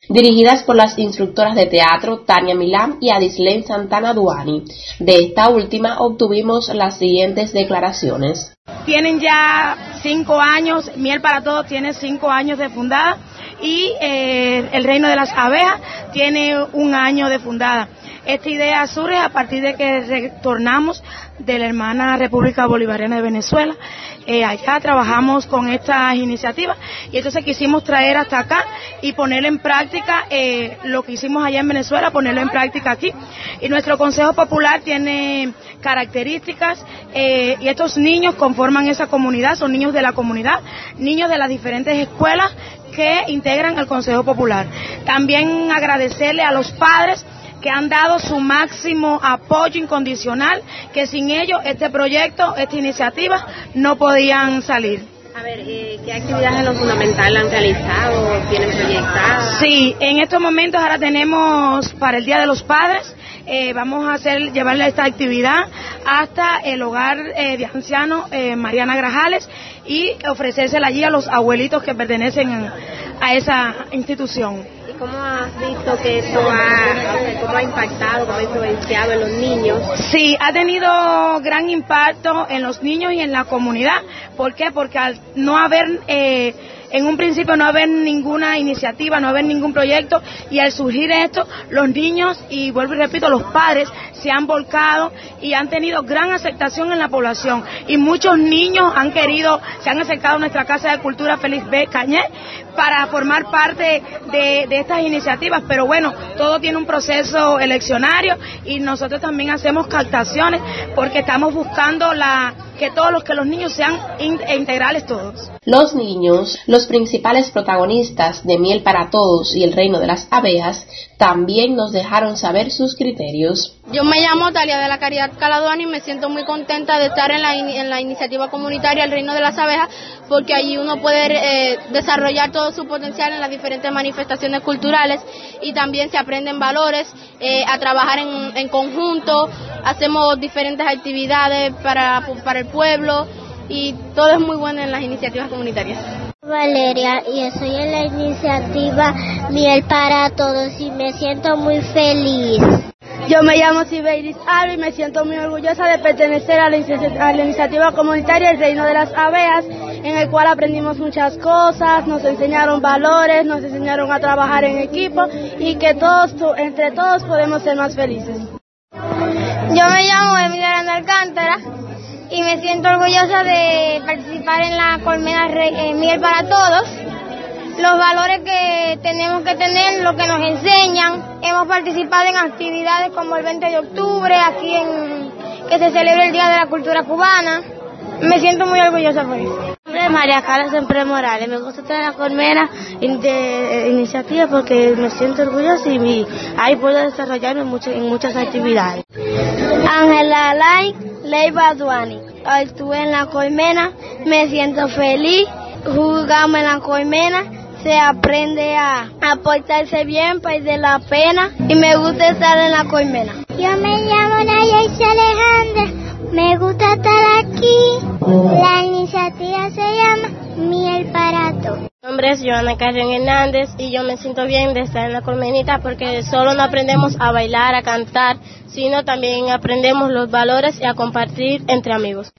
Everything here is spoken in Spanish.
dirigidas por las instructoras de teatro Tania Milán y Adislén Santana Duani. De esta última obtuvimos las siguientes declaraciones. Tienen ya 5 años, Miel para Todos tiene 5 años de fundada y el Reino de las Abejas tiene 1 año de fundada. Esta idea surge a partir de que retornamos de la hermana República Bolivariana de Venezuela. Allá trabajamos con estas iniciativas y entonces quisimos traer hasta acá y poner en práctica lo que hicimos allá en Venezuela, ponerlo en práctica aquí. Y nuestro Consejo Popular tiene características y estos niños conforman esa comunidad, son niños de la comunidad, niños de las diferentes escuelas que integran el Consejo Popular. También agradecerle a los padres que han dado su máximo apoyo incondicional, que sin ellos este proyecto, esta iniciativa no podían salir. A ver, ¿qué actividades en lo fundamental han realizado, tienen proyectadas? Sí, en estos momentos ahora tenemos para el Día de los Padres, vamos a llevarle esta actividad hasta el hogar de ancianos Mariana Grajales y ofrecérsela allí a los abuelitos que pertenecen a esa institución. ¿Cómo has visto que eso cómo ha impactado, cómo ha influenciado en los niños? Sí, ha tenido gran impacto en los niños y en la comunidad. ¿Por qué? Porque al no haber, en un principio no haber ninguna iniciativa, no haber ningún proyecto, y al surgir esto, los niños, y vuelvo y repito, los padres se han volcado y han tenido gran aceptación en la población. Y muchos niños se han acercado a nuestra Casa de Cultura Félix B. Cañé para formar parte de estas iniciativas, pero bueno, todo tiene un proceso eleccionario y nosotros también hacemos captaciones porque estamos buscando que los niños sean integrales todos. Los niños, los principales protagonistas de Miel para Todos y el Reino de las Abejas, también nos dejaron saber sus criterios. Yo me llamo Talia de la Caridad Caladuani y me siento muy contenta de estar en la iniciativa comunitaria El Reino de las Abejas, porque allí uno puede desarrollar todo su potencial en las diferentes manifestaciones culturales y también se aprenden valores, a trabajar en conjunto, hacemos diferentes actividades para el pueblo y todo es muy bueno en las iniciativas comunitarias. Valeria, y estoy en la iniciativa Miel para Todos y me siento muy feliz. Yo me llamo Sibeiris Alba y me siento muy orgullosa de pertenecer a la iniciativa comunitaria El Reino de las Abejas, en el cual aprendimos muchas cosas, nos enseñaron valores, nos enseñaron a trabajar en equipo y que entre todos podemos ser más felices. Yo me llamo Emilia Aranda Alcántara y me siento orgullosa de participar en la colmena Miel para Todos. Los valores que tenemos que tener, lo que nos enseñan. Hemos participado en actividades como el 20 de octubre, aquí que se celebra el Día de la Cultura Cubana. Me siento muy orgullosa por eso. Mi nombre es María Carla Sempre Morales. Me gusta estar en la colmena de iniciativa porque me siento orgullosa y ahí puedo desarrollarme en muchas actividades. Ángela Alain Leiva Duani. Hoy estuve en la colmena, me siento feliz, jugamos en la colmena, se aprende a portarse bien, perder la pena y me gusta estar en la colmena. Yo me llamo Nayaisa Alejandra, me gusta estar aquí. La iniciativa se llama Miel para Todos. Mi nombre es Joana Carrión Hernández y yo me siento bien de estar en la colmenita porque solo no aprendemos a bailar, a cantar, sino también aprendemos los valores y a compartir entre amigos.